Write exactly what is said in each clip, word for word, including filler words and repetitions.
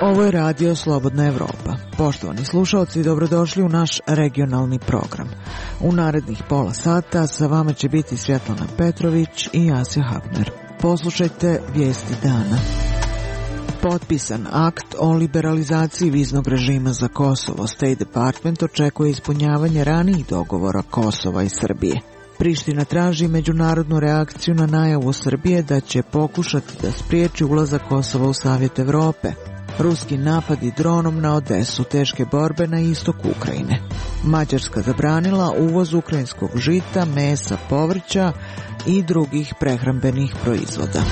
Ovo je radio Slobodna Evropa. Poštovani slušalci, dobrodošli u naš regionalni program. U narednih pola sata sa vama će biti Svjetlana Petrović i Asja Hapner. Poslušajte vijesti dana. Potpisan akt o liberalizaciji viznog režima za Kosovo. State Department očekuje ispunjavanje ranijih dogovora Kosova i Srbije. Priština traži međunarodnu reakciju na najavu Srbije da će pokušati da spriječi ulazak Kosova u Savjet Evrope. Ruski napadi dronom na Odesu, teške borbe na istoku Ukrajine. Mađarska zabranila uvoz ukrajinskog žita, mesa, povrća i drugih prehrambenih proizvoda.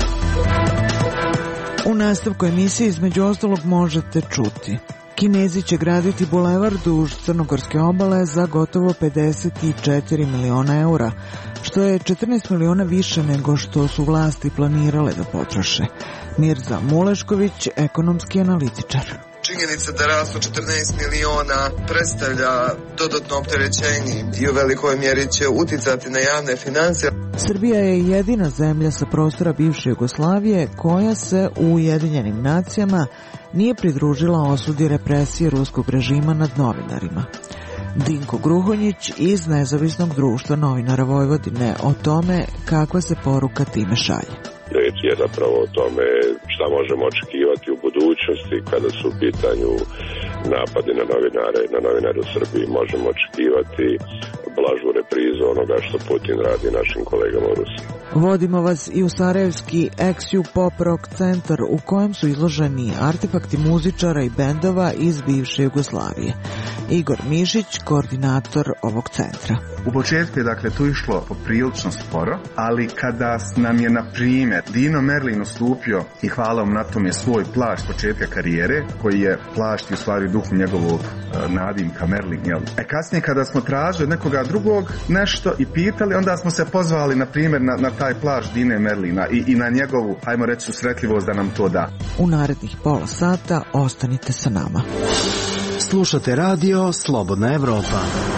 U nastavku emisije između ostalog možete čuti: Kinezi će graditi bulevar duž Crnogorske obale za gotovo pedeset četiri miliona eura, što je četrnaest miliona više nego što su vlasti planirale da potroše. Mirza Mulešković, ekonomski analitičar. Činjenica da rastu četrnaest miliona predstavlja dodatno opterećenje i u velikoj mjeri će uticati na javne financije. Srbija je jedina zemlja sa prostora bivše Jugoslavije koja se u Ujedinjenim nacijama nije pridružila osudi represije ruskog režima nad novinarima. Dinko Gruhonjić iz Nezavisnog društva novinara Vojvodine o tome kakva se poruka time šalje. Reč je zapravo o tome šta možemo očekivati u budućnosti kada su u pitanju napadi na novinare i na novinare u Srbiji. Možemo očekivati blažu reprizu onoga što Putin radi našim kolegama u Rusiji. Vodimo vas i u sarajevski Ex-Ju Pop Rock centar u kojem su izloženi artefakti muzičara i bendova iz bivše Jugoslavije. Igor Mišić, koordinator ovog centra. U početku je dakle tu išlo poprilično sporo, ali kada nam je na primjer Dino Merlin ustupio i hvala mu na tome svoj plašt početka karijere, koji je plašt u stvari duhu njegovog uh, nadimka Merlin, jel? E kasnije kada smo tražili nekoga drugog nešto i pitali, onda smo se pozvali na primjer na, na taj plašt Dine Merlina i, i na njegovu, hajmo reći, susretljivost da nam to da. U narednih pola sata ostanite sa nama. Slušate radio Slobodna Evropa.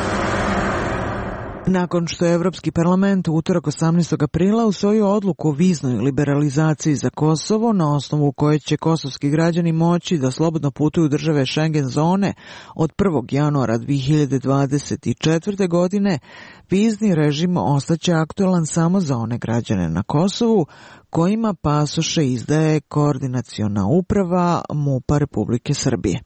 Nakon što je Evropski parlament u utorak osamnaestog aprila usvojio odluku o viznoj liberalizaciji za Kosovo, na osnovu koje će kosovski građani moći da slobodno putuju u države Schengen zone od prvog januara dve hiljade dvadeset četvrte. godine, vizni režim ostaće aktualan samo za one građane na Kosovu kojima pasoše izdaje Koordinaciona uprava MUP-a Republike Srbije.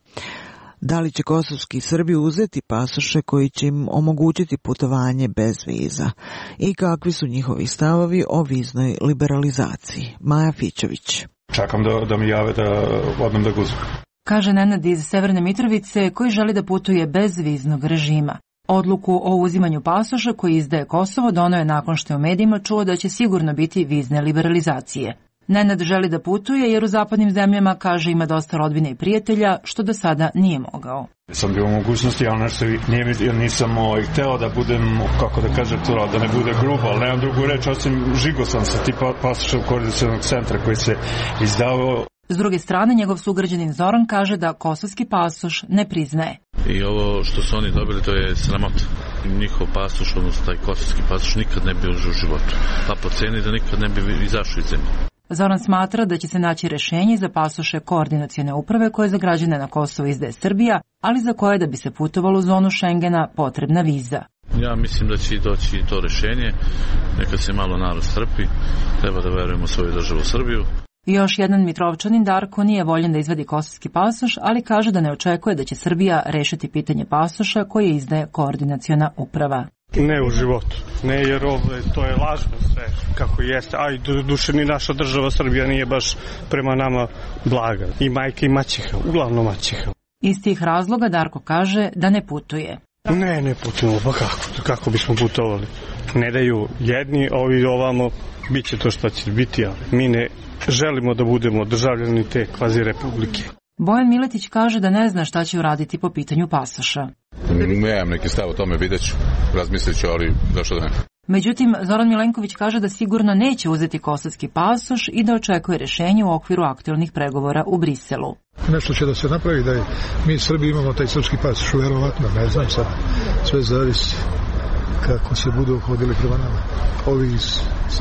Da li će kosovski Srbi uzeti pasoše koji će im omogućiti putovanje bez viza? I kakvi su njihovi stavovi o viznoj liberalizaciji? Maja Fićović. Čekam da, da mi jave da odem da guzim. Kaže Nenad iz Severne Mitrovice koji želi da putuje bez viznog režima. Odluku o uzimanju pasoša koji izdaje Kosovo doneo je nakon što je u medijima čuo da će sigurno biti vizne liberalizacije. Nenad želi da putuje jer u zapadnim zemljama, kaže, ima dosta rodbine i prijatelja, što do sada nije mogao. Sam bio u mogućnosti, ali nešto nije, nisam ovaj, hteo da budem, kako da kažem to, da ne bude grubo, ali nemam drugu reč, osim žigo sam sa tipa pasošem koordinacionog centra koji se izdavao. S druge strane, njegov sugrađanin Zoran kaže da kosovski pasoš ne priznaje. I ovo što su oni dobili, to je sramota. Njihov pasoš, odnosno taj kosovski pasoš, nikad ne bi užio u životu. Pa po ceni da nikad ne bi izašao iz zemlje. Zoran smatra da će se naći rešenje za pasoše Koordinacione uprave koje za građane na Kosovo izdaje Srbija, ali za koje da bi se putovalo u zonu Schengena potrebna viza. Ja mislim da će doći to rešenje, neka se malo narod strpi, treba da verujemo svoju državu Srbiju. Još jedan Mitrovčanin Darko nije voljen da izvadi kosovski pasoš, ali kaže da ne očekuje da će Srbija rešiti pitanje pasoša koje izdaje Koordinaciona uprava. Ne u životu, ne jer ovo, to je lažno sve kako jeste, a i do duše ni naša država Srbija nije baš prema nama blaga. I majka i maćeha, uglavnom maćeha. Iz tih razloga Darko kaže da ne putuje. Ne, ne putujemo, pa kako, kako bismo putovali? Ne daju jedni, ovi ovamo, bit će to što će biti, ali mi ne želimo da budemo državljani te kvazi republike. Bojan Miletić kaže da ne zna šta će uraditi po pitanju pasoša. Nemam neki stav o tome, vidjet ću, razmislit ću, ali zašto da ne? Međutim, Zoran Milenković kaže da sigurno neće uzeti kosovski pasoš i da očekuje rešenje u okviru aktualnih pregovora u Briselu. Nešto će da se napravi da je, mi Srbi imamo taj srpski pasoš, verovatno, ne znam sad, sve zavisi kako se budu obhodili prema nama, ovi iz Srbije.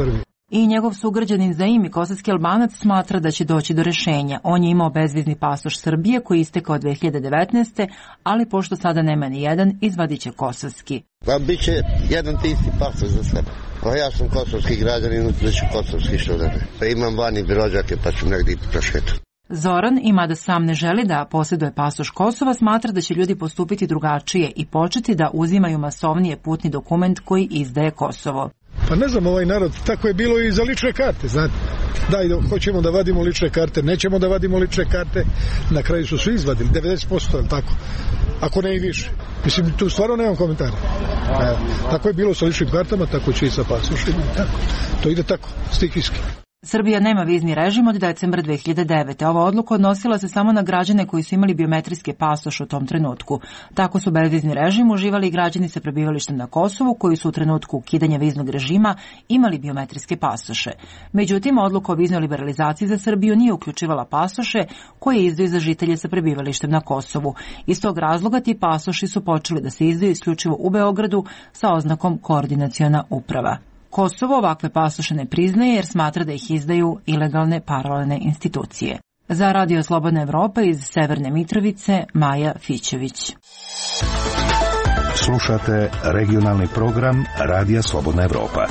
I njegov sugrađanin Zaimi, kosovski Albanac, smatra da će doći do rešenja. On je imao bezvizni pasoš Srbije koji je istekao dve hiljade devetnaeste. ali pošto sada nema ni jedan, izvadit će kosovski. Pa bit će jedan ti isti pasoš za sve. Pa ja sam kosovski građanin, uzet kosovski što da ne. Pa imam vani rođake pa ću negdje prošetati. Zoran, i mada sam ne želi da posjeduje pasoš Kosova, smatra da će ljudi postupiti drugačije i početi da uzimaju masovnije putni dokument koji izdaje Kosovo. Pa ne znam, ovaj narod, tako je bilo i za lične karte, znate. Daj, hoćemo da vadimo lične karte, nećemo da vadimo lične karte, na kraju su svi izvadili, devedeset posto, je li tako? Ako ne i više. Mislim, tu stvarno nemam komentara. Evo, tako je bilo sa ličnim kartama, tako će i sa pasošima, tako. To ide tako, stihijski. Srbija nema vizni režim od decembra dve hiljade devete. Ova odluka odnosila se samo na građane koji su imali biometrijske pasoše u tom trenutku. Tako su bezvizni režim uživali i građani sa prebivalištem na Kosovu koji su u trenutku ukidanja viznog režima imali biometrijske pasoše. Međutim, odluka o viznoj liberalizaciji za Srbiju nije uključivala pasoše koje izdaju za žitelje sa prebivalištem na Kosovu. Iz tog razloga ti pasoši su počeli da se izdaju isključivo u Beogradu sa oznakom koordinaciona uprava. Kosovo ovakve pasoše ne priznaje jer smatra da ih izdaju ilegalne paralelne institucije. Za Radio Slobodna Evropa iz Severne Mitrovice, Maja Fićević. Slušate regionalni program Radija Slobodna Evropa.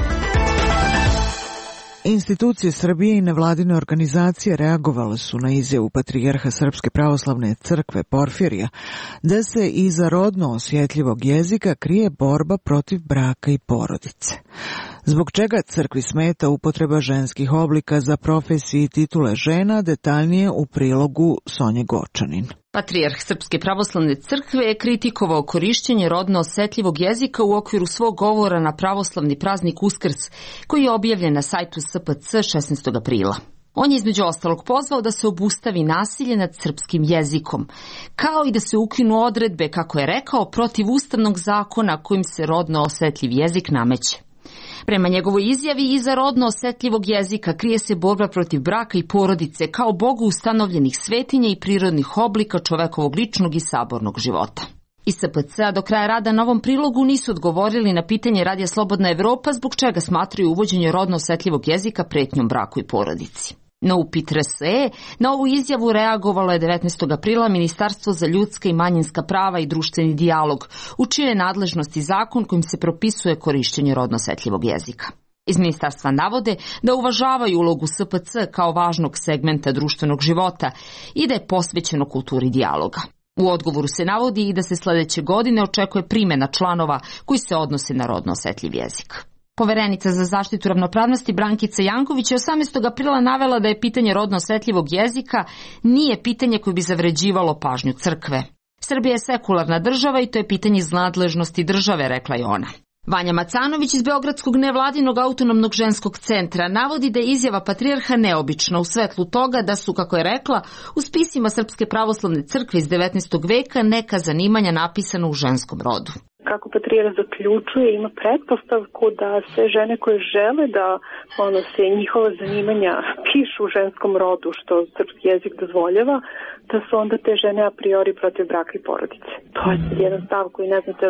Institucije Srbije i nevladine organizacije reagovale su na izjavu patrijarha Srpske pravoslavne crkve Porfirija da se iza rodno osjetljivog jezika krije borba protiv braka i porodice. Zbog čega crkvi smeta upotreba ženskih oblika za profesije i titule žena, detaljnije u prilogu Sonje Gočanin. Patrijarh Srpske pravoslavne crkve je kritikovao korišćenje rodno osetljivog jezika u okviru svog govora na pravoslavni praznik Uskrs, koji je objavljen na sajtu S P C šesnaestog aprila. On je između ostalog pozvao da se obustavi nasilje nad srpskim jezikom, kao i da se ukinu odredbe, kako je rekao, protiv ustavnog zakona kojim se rodno osetljiv jezik nameće. Prema njegovoj izjavi, iza rodno osetljivog jezika krije se borba protiv braka i porodice kao Bogu ustanovljenih svetinja i prirodnih oblika čovekovog ličnog i sabornog života. Iz S P C-a do kraja rada na ovom prilogu nisu odgovorili na pitanje Radija Slobodna Evropa zbog čega smatraju uvođenje rodno osetljivog jezika pretnjom braku i porodici. Na upit R S E, na ovu izjavu reagovalo je devetnaestog aprila Ministarstvo za ljudska i manjinska prava i društveni dijalog, u čijoj nadležnosti zakon kojim se propisuje korišćenje rodno osetljivog jezika. Iz ministarstva navode da uvažavaju ulogu S P C kao važnog segmenta društvenog života i da je posvećeno kulturi dijaloga. U odgovoru se navodi i da se sledeće godine očekuje primjena članova koji se odnose na rodno osetljiv jezik. Poverenica za zaštitu ravnopravnosti Brankica Janković je osamnaestog aprila navela da je pitanje rodno osetljivog jezika nije pitanje koje bi zavređivalo pažnju crkve. Srbija je sekularna država i to je pitanje iz nadležnosti države, rekla je ona. Vanja Macanović iz Beogradskog nevladinog autonomnog ženskog centra navodi da je izjava patrijarha neobična u svetlu toga da su, kako je rekla, u spisima Srpske pravoslavne crkve iz devetnaestog veka neka zanimanja napisana u ženskom rodu. Kako patrijarh zaključuje, ima pretpostavku da sve žene koje žele da ono, se njihova zanimanja pišu u ženskom rodu, što srpski jezik dozvoljava, da su onda te žene a priori protiv braka i porodice. To je jedan stav koji ne znate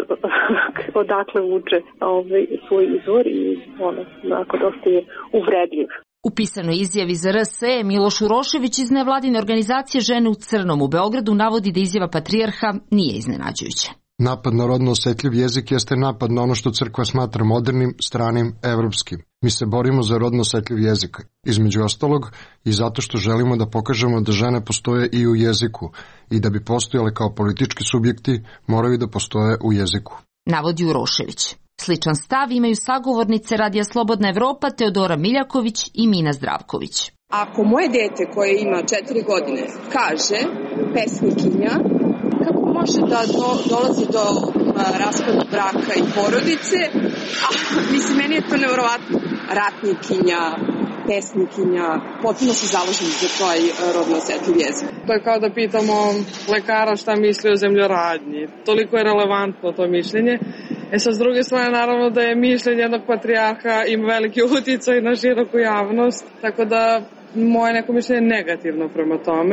odakle vuče ovaj, svoj izvor i ono, onako dosta je uvredljiv. U pisanoj izjavi za R S E Miloš Urošević iz nevladine organizacije Žene u crnom u Beogradu navodi da izjava patrijarha nije iznenađujuća. Napad na rodno osetljiv jezik jeste napad na ono što crkva smatra modernim, stranim, evropskim. Mi se borimo za rodno osetljiv jezik, između ostalog i zato što želimo da pokažemo da žene postoje i u jeziku i da bi postojale kao politički subjekti moraju da postoje u jeziku. Navodi Urošević. Sličan stav imaju sagovornice Radija Slobodna Evropa Teodora Miljaković i Mina Zdravković. Ako moje dete koje ima četiri godine kaže pesnikinja, kako može da do, dolazi do a, raspada braka i porodice, a mislim, meni je to nevjerovatno. Ratnikinja, pesnikinja, potpuno se založim za taj rodno osetljiv jezik. To je kao da pitamo lekara šta misli o zemljoradnji. Toliko je relevantno to mišljenje. E sad, s druge strane, naravno da je mišljenje jednog patrijarha ima veliki uticaj na široku javnost, tako da moje neko mišljenje je negativno prema tome.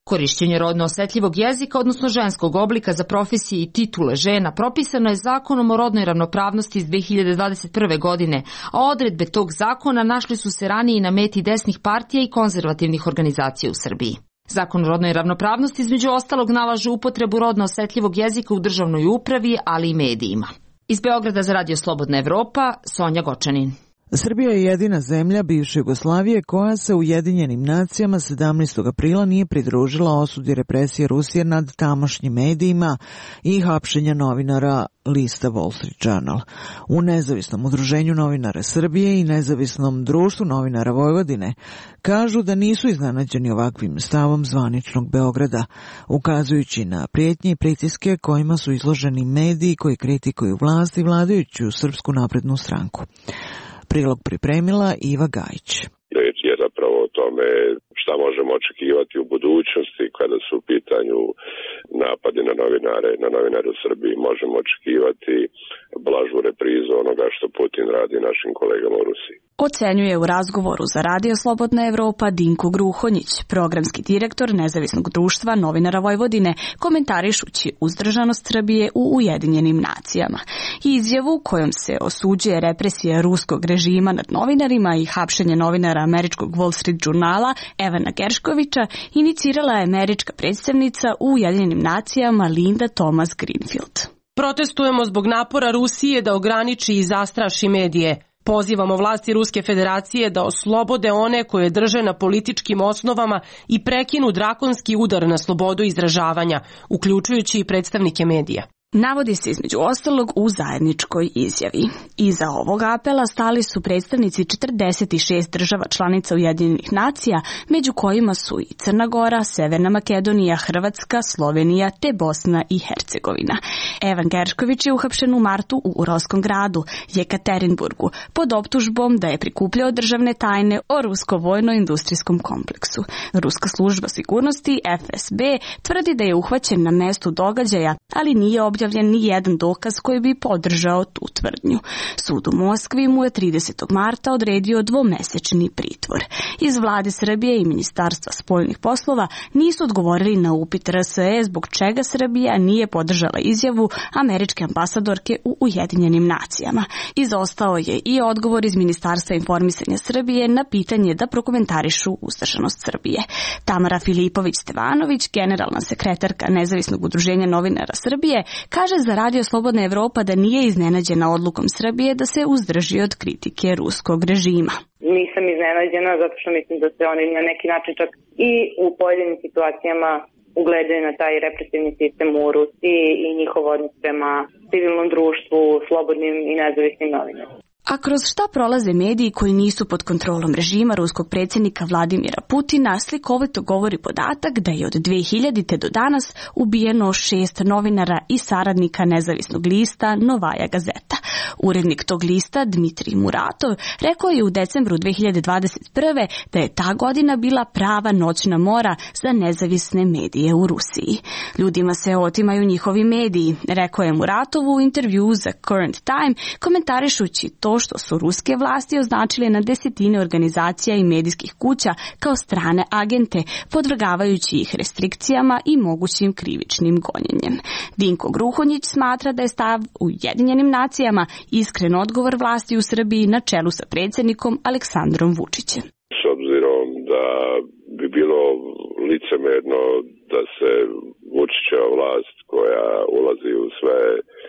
Korišćenje rodno osetljivog jezika, odnosno ženskog oblika za profesije i titule žena, propisano je Zakonom o rodnoj ravnopravnosti iz dve hiljade dvadeset prve. godine, a odredbe tog zakona našli su se ranije na meti desnih partija i konzervativnih organizacija u Srbiji. Zakon o rodnoj ravnopravnosti između ostalog nalaže upotrebu rodno osetljivog jezika u državnoj upravi, ali i medijima. Iz Beograda za Radio Slobodna Evropa, Sonja Gočanin. Srbija je jedina zemlja bivše Jugoslavije koja se Ujedinjenim nacijama sedamnaestog aprila nije pridružila osudi represije Rusije nad tamošnjim medijima i hapšenja novinara lista Wall Street Journal. U Nezavisnom udruženju novinara Srbije i Nezavisnom društvu novinara Vojvodine kažu da nisu iznenađeni ovakvim stavom zvaničnog Beograda, ukazujući na prijetnje i pritiske kojima su izloženi mediji koji kritikuju vlast i vladajuću Srpsku naprednu stranku. Prilog pripremila Iva Gajić. Reč je zapravo o tome šta možemo očekivati u budućnosti kada su u pitanju napadi na novinare, na novinare u Srbiji. Možemo očekivati blažu reprizu onoga što Putin radi našim kolegama u Rusiji. Ocenjuje u razgovoru za Radio Slobodna Evropa Dinko Gruhonjić, programski direktor Nezavisnog društva novinara Vojvodine, komentarišući uzdržanost Srbije u Ujedinjenim nacijama. Izjavu kojom se osuđuje represija ruskog režima nad novinarima i hapšenje novinara američkog Wall Street Journala Evana Gerškovića inicirala je američka predstavnica u Ujedinjenim nacijama Linda Thomas Greenfield. Protestujemo zbog napora Rusije da ograniči i zastraši medije. Pozivamo vlasti Ruske federacije da oslobode one koje drže na političkim osnovama i prekinu drakonski udar na slobodu izražavanja, uključujući i predstavnike medija. Navodi se između ostalog u zajedničkoj izjavi. Iza ovog apela stali su predstavnici četrdeset šest država članica Ujedinjenih nacija, među kojima su i Crna Gora, Severna Makedonija, Hrvatska, Slovenija te Bosna i Hercegovina. Evan Geršković je uhapšen u martu u Urovskom gradu, Jekaterinburgu, pod optužbom da je prikupljao državne tajne o rusko-vojno-industrijskom kompleksu. Ruska služba sigurnosti F S B tvrdi da je uhvaćen na mestu događaja, ali nije objavljen ni jedan dokaz koji bi podržao tu tvrdnju. Sud u Moskvi mu je tridesetog marta odredio dvomesečni pritvor. Iz vlade Srbije i Ministarstva spoljnih poslova nisu odgovorili na upit R S E zbog čega Srbija nije podržala izjavu američke ambasadorke u Ujedinjenim nacijama. Izostao je i odgovor iz Ministarstva informisanja Srbije na pitanje da prokomentarišu uzdržanost Srbije. Tamara Filipović-Stevanović, generalna sekretarka Nezavisnog udruženja novinara Srbije, kaže za Radio Slobodna Evropa da nije iznenađena odlukom Srbije da se uzdrži od kritike ruskog režima. Nisam iznenađena zato što mislim da se oni na neki način čak i u pojedinim situacijama ugledaju na taj represivni sistem u Rusiji i njihov odnos prema civilnom društvu, slobodnim i nezavisnim novinarima. A kroz šta prolaze mediji koji nisu pod kontrolom režima ruskog predsjednika Vladimira Putina, slikovito govori podatak da je od dve hiljadite do danas ubijeno šest novinara i saradnika nezavisnog lista Novaja Gazeta. Urednik tog lista, Dmitrij Muratov, rekao je u decembru dve hiljade dvadeset prve da je ta godina bila prava noćna mora za nezavisne medije u Rusiji. Ljudima se otimaju njihovi mediji, rekao je Muratov u intervju za Current Time, komentarišući to što su ruske vlasti označile na desetine organizacija i medijskih kuća kao strane agente, podvrgavajući ih restrikcijama i mogućim krivičnim gonjenjem. Dinko Gruhonjić smatra da je stav u Ujedinjenim nacijama iskren odgovor vlasti u Srbiji na čelu sa predsjednikom Aleksandrom Vučićem. S obzirom da bi bilo licemerno da se Vučićeva vlast koja ulazi u sve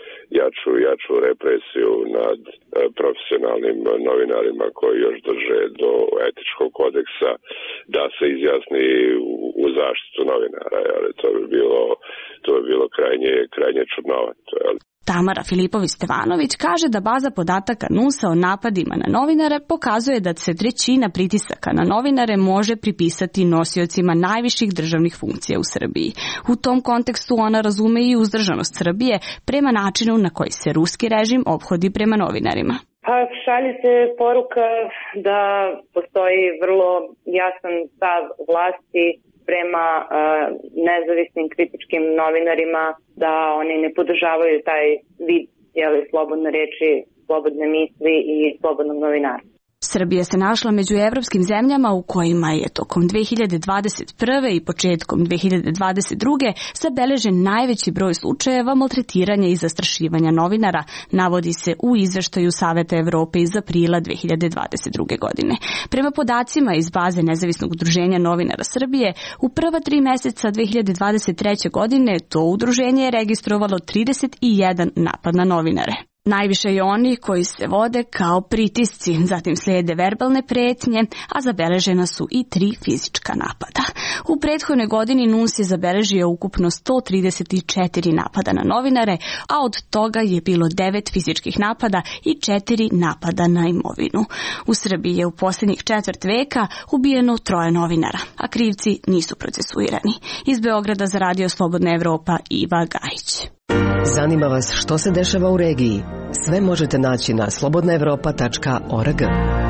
jaču i jaču represiju nad profesionalnim novinarima koji još drže do etičkog kodeksa, da se izjasni u zaštitu novinara, ali to bi bilo, to bi bilo krajnje, krajnje čudnovato. Tamara Filipović-Stevanović kaže da baza podataka N U S A o napadima na novinare pokazuje da se trećina pritisaka na novinare može pripisati nosiocima najviših državnih funkcija u Srbiji. U tom kontekstu ona razume i uzdržanost Srbije prema načinu na koji se ruski režim ophodi prema novinarima. Pa šalje se poruka da postoji vrlo jasan stav vlasti prema uh, nezavisnim kritičkim novinarima, da oni ne podržavaju taj vid jeli, slobodne reči, slobodne misli i slobodnog novinarstva. Srbija se našla među evropskim zemljama u kojima je tokom dve hiljade dvadeset prve i početkom dve hiljade dvadeset druge zabeležen najveći broj slučajeva maltretiranja i zastrašivanja novinara, navodi se u izveštaju Saveta Evrope iz aprila dve hiljade dvadeset druge godine. Prema podacima iz baze Nezavisnog udruženja novinara Srbije, u prva tri meseca dve hiljade dvadeset treće godine to udruženje je registrovalo trideset jedan napad na novinare. Najviše je oni koji se vode kao pritisci, zatim slijede verbalne pretnje, a zabeležena su i tri fizička napada. U prethodnoj godini N U S je zabeležio ukupno sto trideset četiri napada na novinare, a od toga je bilo devet fizičkih napada i četiri napada na imovinu. U Srbiji je u posljednjih četvrt veka ubijeno troje novinara, a krivci nisu procesuirani. Iz Beograda za Radio Slobodna Evropa, Iva Gajić. Zanima vas što se dešava u regiji? Sve možete naći na slobodna evropa tačka org.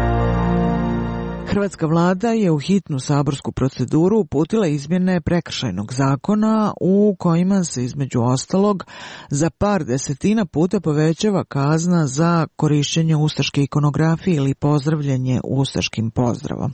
Hrvatska vlada je u hitnu saborsku proceduru uputila izmjene prekršajnog zakona u kojima se između ostalog za par desetina puta povećava kazna za korišćenje ustaške ikonografije ili pozdravljanje ustaškim pozdravom.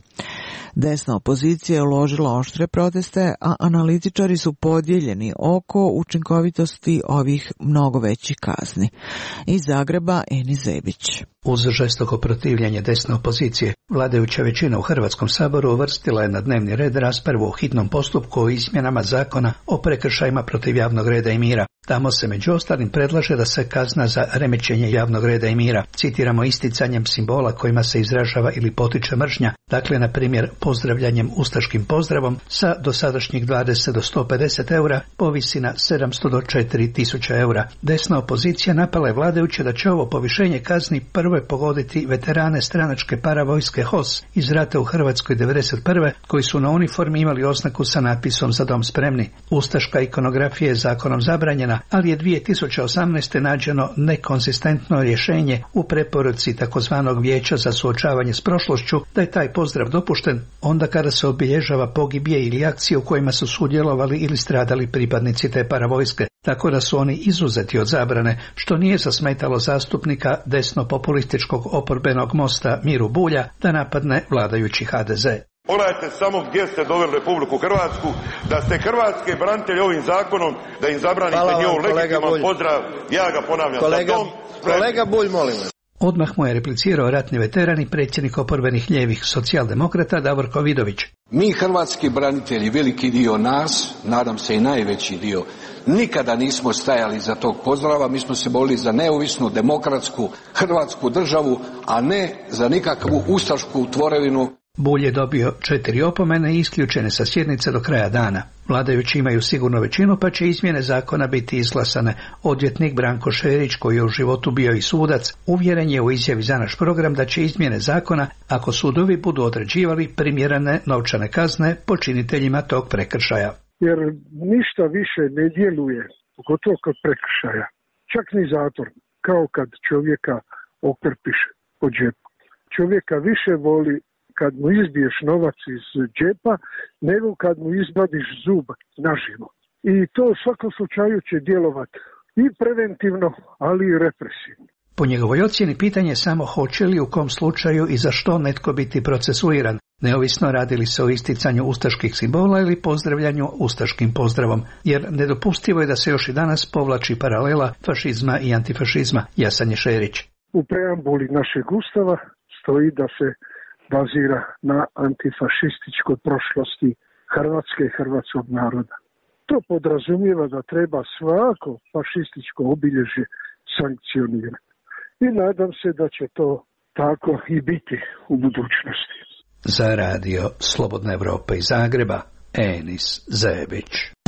Desna opozicija je uložila oštre proteste, a analitičari su podijeljeni oko učinkovitosti ovih mnogo većih kazni. Iz Zagreba, Eni Zebić. Uz žestoko protivljenje desne opozicije, vladajuća većina u Hrvatskom saboru uvrstila je na dnevni red raspravu o hitnom postupku o izmjenama zakona o prekršajima protiv javnog reda i mira. Tamo se među ostalim predlaže da se kazna za remećenje javnog reda i mira, citiramo, isticanjem simbola kojima se izražava ili potiče mržnja, dakle na primjer pozdravljanjem ustaškim pozdravom, sa dosadašnjih dvadeset do sto pedeset eura povisi na sedamsto do četiri tisuće eura. Desna opozicija napala je vladajuće da će ovo povišenje kazni prvo je pogoditi veterane stranačke paravojske H O S iz rata u Hrvatskoj devedeset prve koji su na uniformi imali oznaku sa natpisom Za dom spremni. Ustaška ikonografija je zakonom zabranjena, ali je dvije tisuće osamnaeste. nađeno nekonzistentno rješenje u preporuci takozvanog Vijeća za suočavanje s prošlošću da je taj pozdrav dopušten onda kada se obilježava pogibije ili akcije u kojima su sudjelovali ili stradali pripadnici te paravojske, tako da su oni izuzeti od zabrane, što nije zasmetalo zastupnika desno-populističkog oporbenog Mosta Miru Bulja da napadne vladajući H D Z. Pogledajte samo gdje ste doveli Republiku Hrvatsku, da ste hrvatske branitelji ovim zakonom, da im zabranite njihov legitiman pozdrav, ja ga ponavljam. Kolega, kolega Bulj, molim vas. Odmah mu je replicirao ratni veteran i predsjednik oporbenih lijevih socijaldemokrata Davorko Vidović. Mi hrvatski branitelji, veliki dio nas, nadam se i najveći dio, nikada nismo stajali za tog pozdrava, mi smo se borili za neovisnu, demokratsku hrvatsku državu, a ne za nikakvu ustašku tvorevinu. Bulj je dobio četiri opomene i isključene sa sjednice do kraja dana. Vladajući imaju sigurno većinu, pa će izmjene zakona biti izglasane. Odvjetnik Branko Šerić, koji je u životu bio i sudac, uvjeren je u izjavi za naš program da će izmjene zakona, ako sudovi budu određivali primjerene novčane kazne počiniteljima tog prekršaja. Jer ništa više ne djeluje, pogotovo kod prekršaja. Čak ni zatvor, kao kad čovjeka okrpiš po džepu. Čovjeka više voli kad mu izbiješ novac iz džepa, nego kad mu izvadiš zub naživo. I to u svakom slučaju će djelovati i preventivno, ali i represivno. Po njegovoj ocjeni pitanje je samo hoće li u kom slučaju i za što netko biti procesuiran, neovisno radili se o isticanju ustaških simbola ili pozdravljanju ustaškim pozdravom, jer nedopustivo je da se još i danas povlači paralela fašizma i antifašizma, jasan je Šerić. U preambuli našeg ustava stoji da se bazira na antifašističkoj prošlosti Hrvatske i hrvatskog naroda. To podrazumijeva da treba svako fašističko obilježje sankcionirati. I nadam se da će to tako i biti u budućnosti. Za Radio Slobodna Evropa iz Zagreba, Enis Zebić.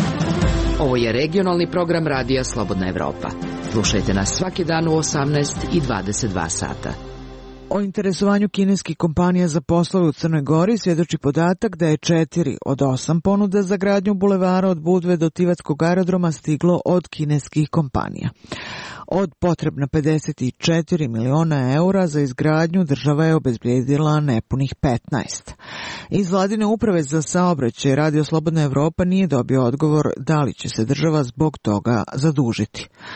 Ovo je regionalni program Radija Slobodna Evropa. Slušajte nas svaki dan u osamnaest i dvadeset dva sata. O interesovanju kineskih kompanija za poslove u Crnoj Gori svjedoči podatak da je četiri od osam ponuda za gradnju bulevara od Budve do Tivatskog aerodroma stiglo od kineskih kompanija. Od potrebna pedeset četiri miliona eura za izgradnju država je obezbijedila nepunih petnaest. Iz vladine uprave za saobraćaj Radio Slobodna Evropa nije dobio odgovor da li će se država zbog toga zadužiti.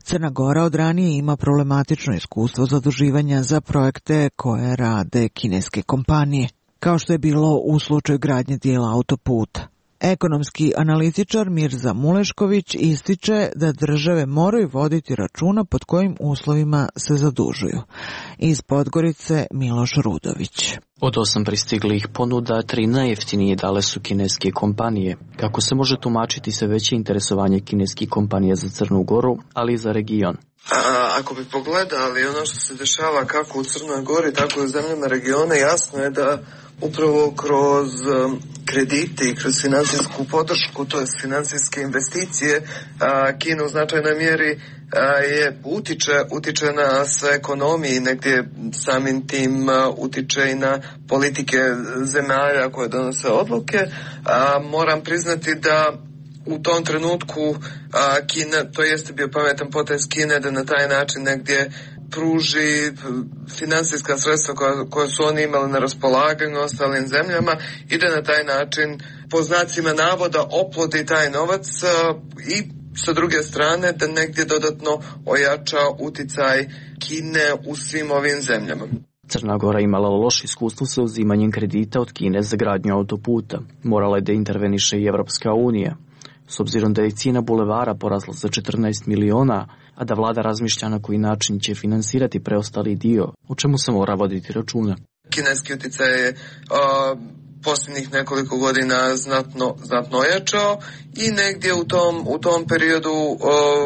Crna Gora od ranije ima problematično iskustvo zaduživanja za projekte koje rade kineske kompanije, kao što je bilo u slučaju gradnje dijela autoputa. Ekonomski analitičar Mirza Mulešković ističe da države moraju voditi računa pod kojim uslovima se zadužuju. Iz Podgorice Miloš Rudović. Od osam pristiglih ponuda, tri najjeftinije dale su kineske kompanije. Kako se može tumačiti sve veće interesovanje kineskih kompanija za Crnu Goru, ali i za region? A, ako bi pogledali ono što se dešava kako u Crnoj Gori, tako i u zemljama regiona, jasno je da upravo kroz um, kredite i kroz financijsku podršku, to je financijske investicije, a, Kina u značajnoj mjeri a, je utiče, utiče na sve ekonomije i negdje samim tim a, utiče i na politike zemalja koje donose odluke. A, moram priznati da u tom trenutku a, Kina, to jeste bio pametan potez Kine da na taj način negdje pruži financijska sredstva koja, koja su oni imali na raspolaganju ostalim zemljama i da na taj način po znacima navoda oplodi taj novac a, i sa druge strane da negdje dodatno ojača uticaj Kine u svim ovim zemljama. Crna Gora imala loše iskustvo sa uzimanjem kredita od Kine za gradnju autoputa. Morala je da interveniše i Evropska unija. S obzirom da je cijena bulevara porasla za četrnaest miliona, a da vlada razmišlja na koji način će finansirati preostali dio, o čemu se mora voditi računa. Kineski utjecaj je uh, posljednjih nekoliko godina znatno, znatno ojačao i negdje u tom, u tom periodu uh,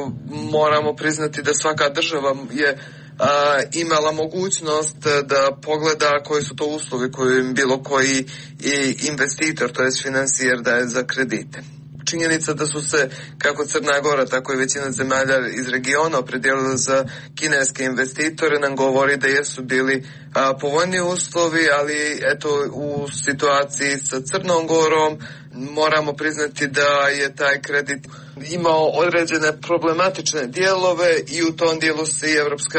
moramo priznati da svaka država je Uh, imala mogućnost da pogleda koji su to uslovi koje im bilo koji i investitor, to jest financijer, daje za kredite. Činjenica da su se kako Crna Gora, tako i većina zemalja iz regiona opredijelila za kineske investitore nam govori da jesu bili a, povoljni uslovi, ali eto u situaciji sa Crnom Gorom moramo priznati da je taj kredit imao određene problematične dijelove i u tom dijelu se i Evropska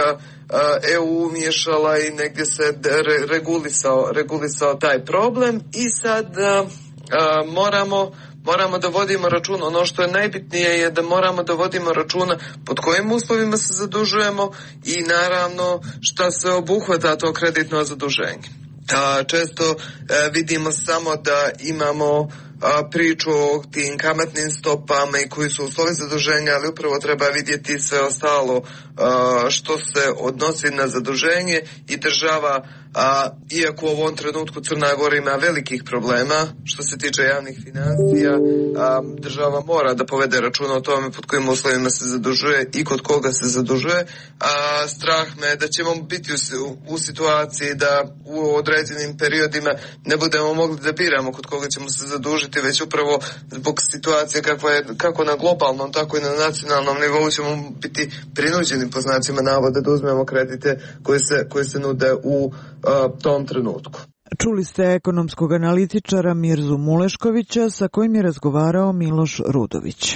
E U umiješala i negdje se regulisao, regulisao taj problem i sad a, a, moramo Moramo da vodimo računa, ono što je najbitnije je da moramo da vodimo računa pod kojim uslovima se zadužujemo i naravno šta se obuhvata to kreditno zaduženje. A, često a, vidimo samo da imamo a, priču o tim kamatnim stopama i koji su uslovi zaduženja, ali upravo treba vidjeti sve ostalo a, što se odnosi na zaduženje i država. A, iako u ovom trenutku Crna Gora ima velikih problema što se tiče javnih financija, a, država mora da povede računa o tome pod kojim uslovima se zadužuje i kod koga se zadužuje. A, strah me da ćemo biti u, u situaciji da u određenim periodima ne budemo mogli da biramo kod koga ćemo se zadužiti, već upravo zbog situacije kakva je, kako na globalnom, tako i na nacionalnom nivou ćemo biti prinuđeni po znacima navoda da uzmemo kredite koje se, koje se nude u uh, tom trenutku. Čuli ste ekonomskog analitičara Mirzu Muleškovića sa kojim je razgovarao Miloš Rudović.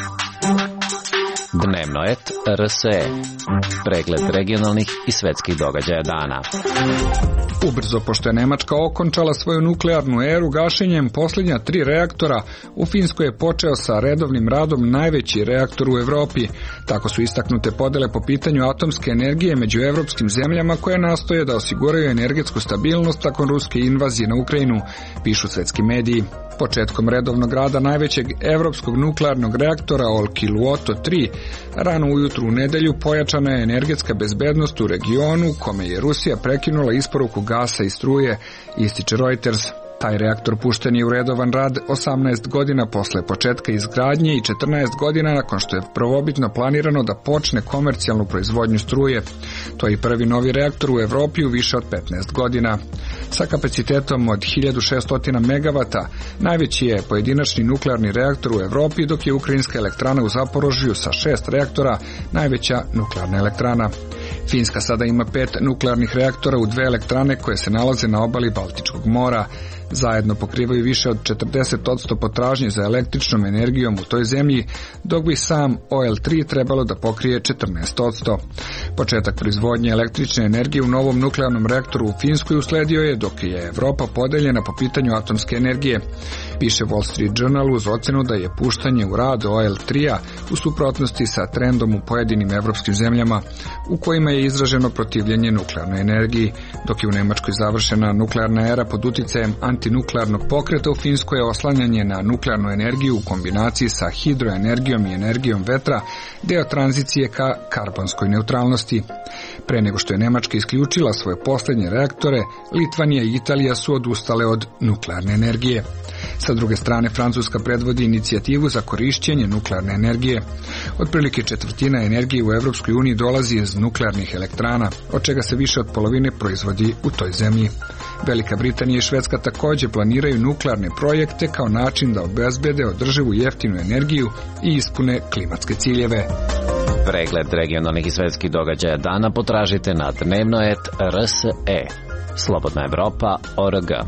Dnevno et R S E. Pregled regionalnih i svetskih događaja dana. Ubrzo, pošto je Nemačka okončala svoju nuklearnu eru gašenjem posljednja tri reaktora, u Finskoj je počeo sa redovnim radom najveći reaktor u Evropi. Tako su istaknute podele po pitanju atomske energije među evropskim zemljama koje nastoje da osiguraju energetsku stabilnost nakon ruske invazije na Ukrajinu, pišu svetski mediji. Početkom redovnog rada najvećeg evropskog nuklearnog reaktora Olkiluoto tri, rano ujutru u nedelju pojačana je energetska bezbednost u regionu kome je Rusija prekinula isporuku gasa i struje, ističe Reuters. Taj reaktor pušten je u redovan rad osamnaest godina posle početka izgradnje i četrnaest godina nakon što je prvobitno planirano da počne komercijalnu proizvodnju struje. To je prvi novi reaktor u Evropi u više od petnaest godina. Sa kapacitetom od hiljadu šessto megavata, najveći je pojedinačni nuklearni reaktor u Evropi, dok je ukrajinska elektrana u Zaporožju sa šest reaktora najveća nuklearna elektrana. Finska sada ima pet nuklearnih reaktora u dve elektrane koje se nalaze na obali Baltičkog mora. Zajedno pokrivaju više od četrdeset posto potražnje za električnom energijom u toj zemlji, dok bi sam O L tri trebalo da pokrije četrnaest posto. Početak proizvodnje električne energije u novom nuklearnom reaktoru u Finskoj usledio je dok je Evropa podeljena po pitanju atomske energije. piše Wall Street Journal uz ocenu da je puštanje u rad O L tri u suprotnosti sa trendom u pojedinim evropskim zemljama u kojima je izraženo protivljenje nuklearnoj energiji, dok je u Nemačkoj završena nuklearna era pod uticajem antinuklearnog pokreta, u Finskoj je oslanjanje na nuklearnu energiju u kombinaciji sa hidroenergijom i energijom vetra deo tranzicije ka karbonskoj neutralnosti. Pre nego što je Nemačka isključila svoje posljednje reaktore, Litvanija i Italija su odustale od nuklearne energije. Sa druge strane, Francuska predvodi inicijativu za korišćenje nuklearne energije. Otprilike četvrtina energije u Evropskoj uniji dolazi iz nuklearnih elektrana, od čega se više od polovine proizvodi u toj zemlji. Velika Britanija i Švedska također planiraju nuklearne projekte kao način da obezbede održivu jeftinu energiju i ispune klimatske ciljeve. Pregled regionalnih i svetskih događaja dana potražite na dnevnoet R S E. Slobodna Evropa O R G.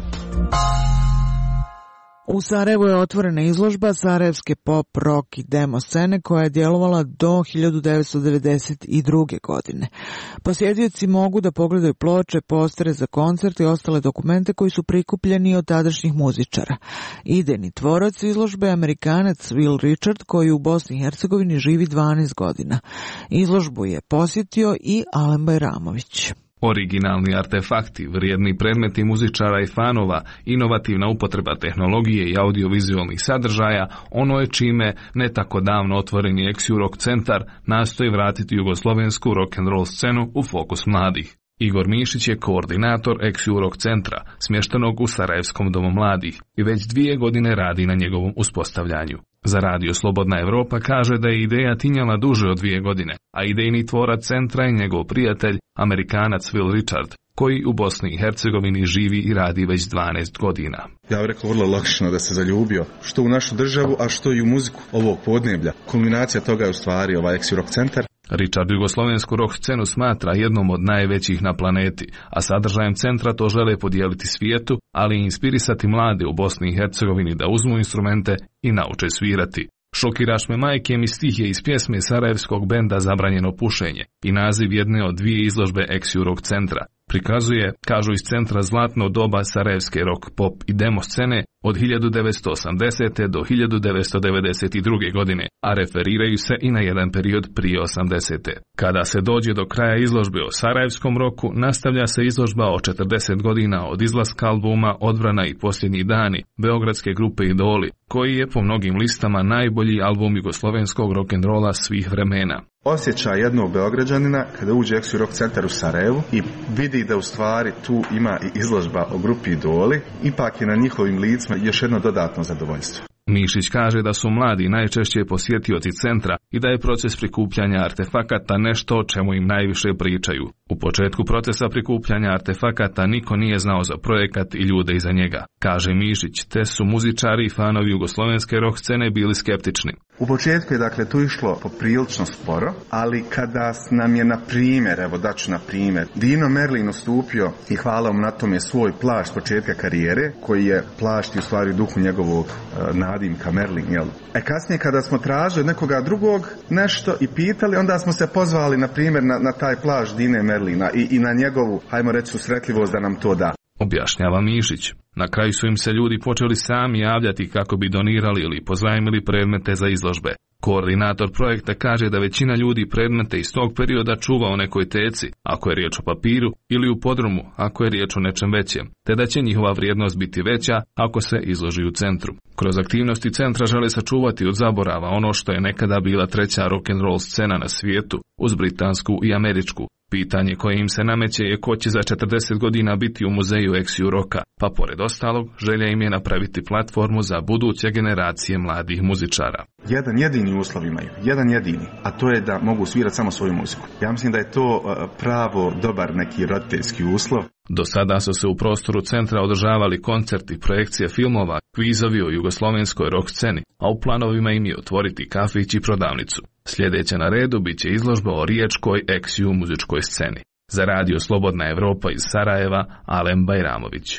U Sarajevu je otvorena izložba sarajevske pop, rock i demo scene koja je djelovala do hiljadu devetsto devedeset druge. godine. Posjetioci mogu da pogledaju ploče, postere za koncert i ostale dokumente koji su prikupljeni od tadašnjih muzičara. Idejni tvorac izložbe je Amerikanac Will Richard koji u Bosni i Hercegovini živi dvanaest godina. Izložbu je posjetio i Alen Bajramović. Originalni artefakti, vrijedni predmeti muzičara i fanova, inovativna upotreba tehnologije i audiovizualnih sadržaja, ono je čime ne tako davno otvoreni Exiu Rock centar nastoji vratiti jugoslovensku rock'n'roll scenu u fokus mladih. Igor Mišić je koordinator Exiu Rock centra, smještenog u Sarajevskom domu mladih, i već dvije godine radi na njegovom uspostavljanju. Za radio Slobodna Evropa kaže da je ideja tinjala duže od dvije godine, a idejni tvorac centra je njegov prijatelj, Amerikanac Will Richard, koji u Bosni i Hercegovini živi i radi već dvanaest godina. Ja bih rekao vrlo logično da se zaljubio, što u našu državu, a što i u muziku ovog podneblja. Kulminacija toga je u stvari ovaj Exiu Rock centar. Richard jugoslovensku rock scenu smatra jednom od najvećih na planeti, a sadržajem centra to žele podijeliti svijetu, ali i inspirisati mlade u Bosni i Hercegovini da uzmu instrumente i nauče svirati. Šokiraš me majke mi stih je iz pjesme sarajevskog benda Zabranjeno pušenje i naziv jedne od dvije izložbe Exiu Rock centra. Prikazuje, kažu iz centra, zlatno doba sarajevske rock, pop i demo scene od hiljadu devetsto osamdesete. do hiljadu devetsto devedeset druge. godine, a referiraju se i na jedan period prije osamdesete. Kada se dođe do kraja izložbe o sarajevskom roku, nastavlja se izložba o četrdeset godina od izlaska albuma Odbrana i posljednji dani beogradske grupe Idoli, koji je po mnogim listama najbolji album jugoslovenskog rock'n'rolla svih vremena. Osjećaj jednog Beograđanina kada uđe Exiu Rock centar u Sarajevu i vidi da u stvari tu ima i izložba o grupi Idoli, ipak je na njihovim licima još jedno dodatno zadovoljstvo. Mišić kaže da su mladi najčešće posjetioci centra i da je proces prikupljanja artefakata nešto o čemu im najviše pričaju. U početku procesa prikupljanja artefakata niko nije znao za projekat i ljude iza njega, kaže Mišić, te su muzičari i fanovi jugoslovenske rock scene bili skeptični. U početku je dakle tu išlo poprilično sporo, ali kada nam je na primjer, evo daću na primjer, Dino Merlin ustupio i hvala mu na tome svoj plašt početka karijere, koji je plašt i u stvari duhu njegovog uh, nadimka Merlin, jel? E kasnije kada smo tražili od nekoga drugog nešto i pitali, onda smo se pozvali na primjer na, na taj plašt Dine Merlina i, i na njegovu, hajmo reći, susretljivost da nam to da. Objašnjava Mišić. Na kraju su im se ljudi počeli sami javljati kako bi donirali ili pozajmili predmete za izložbe. Koordinator projekta kaže da većina ljudi predmete iz tog perioda čuva u nekoj teci, ako je riječ o papiru, ili u podrumu, ako je riječ o nečem većem, te da će njihova vrijednost biti veća ako se izloži u centru. Kroz aktivnosti centra žele sačuvati od zaborava ono što je nekada bila treća rock'n'roll scena na svijetu, uz britansku i američku. Pitanje koje im se nameće je ko će za četrdeset godina biti u muzeju Exiu Rocka, pa pored ostalog želja im je napraviti platformu za buduće generacije mladih muzičara. Jedan jedini uslov imaju, jedan jedini, a to je da mogu svirati samo svoju muziku. Ja mislim da je to pravo dobar neki roditeljski uslov. Do sada su se u prostoru centra održavali koncerti, projekcije filmova, kvizovi o jugoslovenskoj rock sceni, a u planovima im je otvoriti kafić i prodavnicu. Sljedeća na redu bit će izložba o riječkoj Exiu muzičkoj sceni. Za radio Slobodna Evropa iz Sarajeva, Alen Bajramović.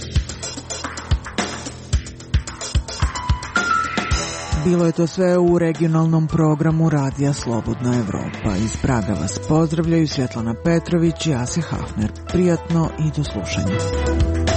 Bilo je to sve u regionalnom programu Radija Slobodna Evropa. Iz Praga vas pozdravljaju Svjetlana Petrović i Asja Hafner. Prijatno i do slušanja.